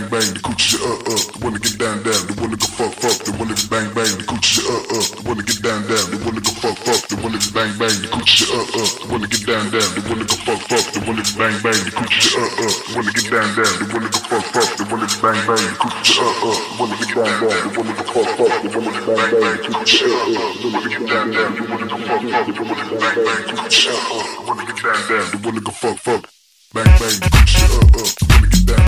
bang bang, the coochie the one that get down down, the one that go fuck fuck, the one that bang bang, the coochie the one that get down down, the one that go fuck fuck, the one that bang bang, the coochie the one that get down down, the one that go fuck fuck, the one that bang bang, the coochie the one that get down down, the one that go fuck fuck, the one that bang bang, the coochie the one that get down down, the one that go fuck fuck, the one that bang bang, the coochie the one that get down down, the one that go fuck fuck, the one that bang bang, the coochie the one that get down down, the one that go fuck fuck, bang bang, the coochie the one that get down.